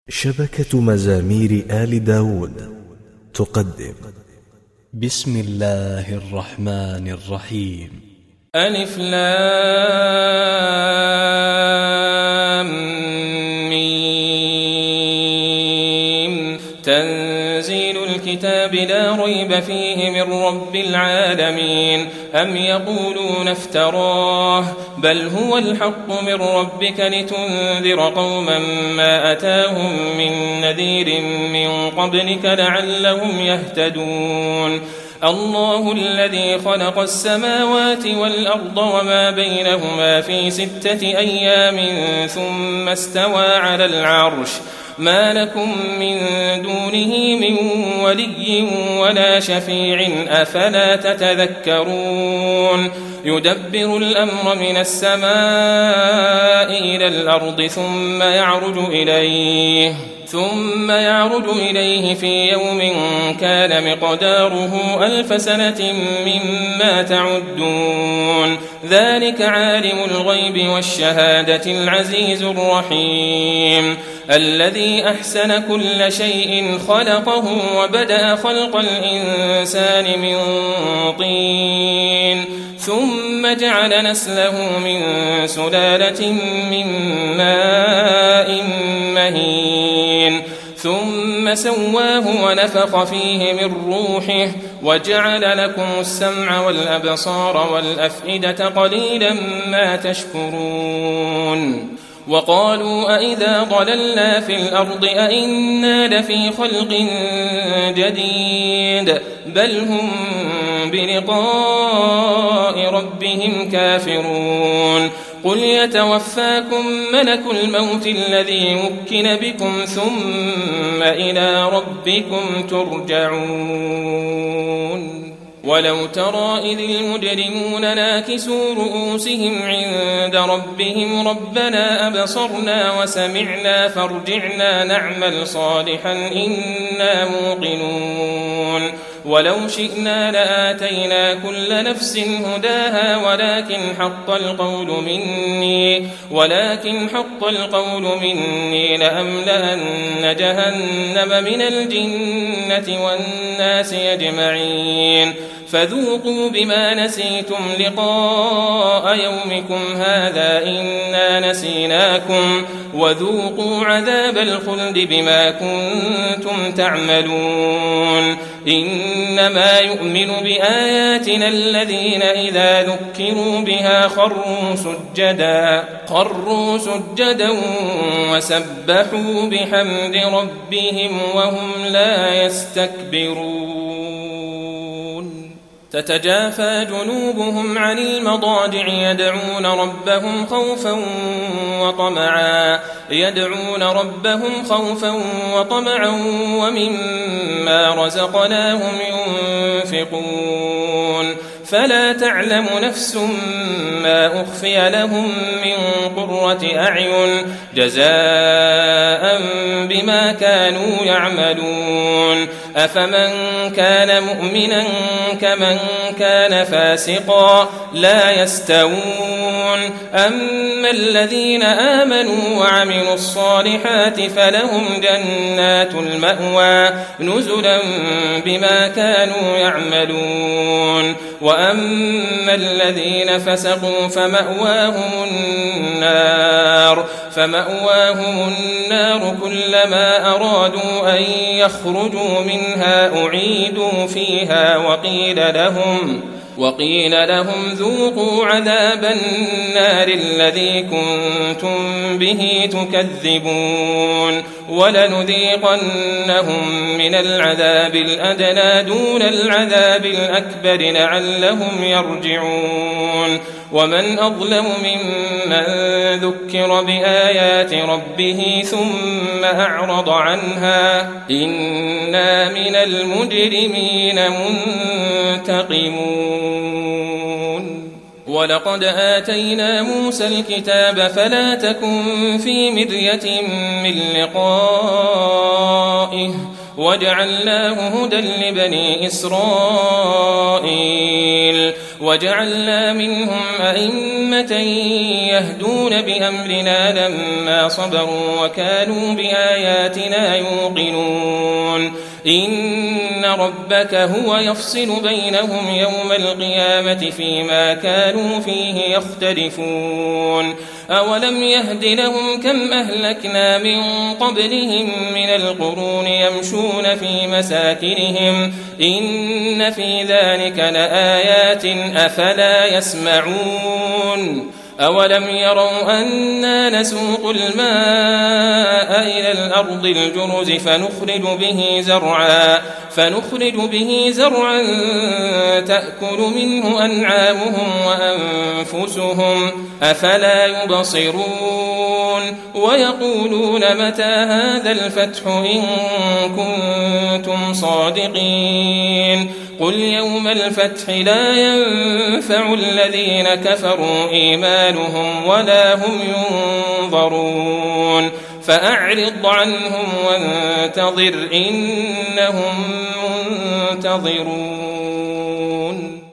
شبكة مزامير آل داود تقدم بسم الله الرحمن الرحيم. ألف لام ميم. تنزيل الكتاب لا ريب فيه من رب العالمين. أم يقولون افتراه بل هو الحق من ربك لتنذر قوما ما أتاهم من نذير من قبلك لعلهم يهتدون. الله الذي خلق السماوات والأرض وما بينهما في 6 أيام ثم استوى على العرش ما لكم من دونه من ولي ولا شفيع أفلا تتذكرون. يدبر الأمر من السماء إلى الأرض ثم يعرج إليه في يوم كان مقداره 1000 سنة مما تعدون. ذلك عالم الغيب والشهادة العزيز الرحيم الذي أحسن كل شيء خلقه وبدأ خلق الإنسان من طين ثم جعل نسله من سلالة من ماء مهين ثم سواه ونفخ فيه من روحه وجعل لكم السمع والأبصار والأفئدة قليلا ما تشكرون. وقالوا أئذا ضللنا في الأرض أئنا لفي خلق جديد بل هم بلقاء ربهم كافرون. قل يتوفاكم ملك الموت الذي وكل بكم ثم إلى ربكم ترجعون. ولو ترى إذ المجرمون ناكسوا رؤوسهم عند ربهم ربنا أبصرنا وسمعنا فارجعنا نعمل صالحا إنا موقنون. ولو شئنا لآتينا كل نفس هداها ولكن حق القول مني لأملأن جهنم من الجنة والناس أجمعين. فذوقوا بما نسيتم لقاء يومكم هذا إنا نسيناكم وذوقوا عذاب الخلد بما كنتم تعملون. إنما يؤمن بآياتنا الذين إذا ذكروا بها خروا سجدا وسبحوا بحمد ربهم وهم لا يستكبرون. تتجافى جنوبهم عن المضاجع يدعون ربهم خوفا وطمعا وممما رزقناهم ينفقون. فلا تعلم نفس ما أخفي لهم من قرة أعين جزاء بما كانوا يعملون. أفمن كان مؤمنا كمن كان فاسقا لا يستوون. أما الذين آمنوا وعملوا الصالحات فلهم جنات المأوى نزلا بما كانوا يعملون. وأما الذين فسقوا فمأواهم النار كلما أرادوا أن يخرجوا منها أعيدوا فيها وقيل لهم ذوقوا عذاب النار الذي كنتم به تكذبون. ولنذيقنهم من العذاب الأدنى دون العذاب الأكبر لعلهم يرجعون. ومن أظلم ممن ذكر بآيات ربه ثم أعرض عنها إنا من المجرمين منتقمون. ولقد آتينا موسى الكتاب فلا تكن في مرية من لقائه وجعلناه هدى لبني إسرائيل وجعلنا منهم أئمة يهدون بأمرنا لما صبروا وكانوا بآياتنا يوقنون إن ربك هو يفصل بينهم يوم القيامة فيما كانوا فيه يختلفون أولم يهد لهم كم أهلكنا من قبلهم من القرون يمشون في مساكنهم إن في ذلك لآيات أفلا يسمعون أولم يروا أنا نسوق الماء إلى الأرض الجرز فنخرج به زرعا تأكل منه أنعامهم وأنفسهم أفلا يبصرون ويقولون متى هذا الفتح إن كنتم صادقين قل يوم الفتح لا ينفع الذين كفروا إيمانهم ولا هم ينظرون فأعرض عنهم وانتظر إنهم منتظرون.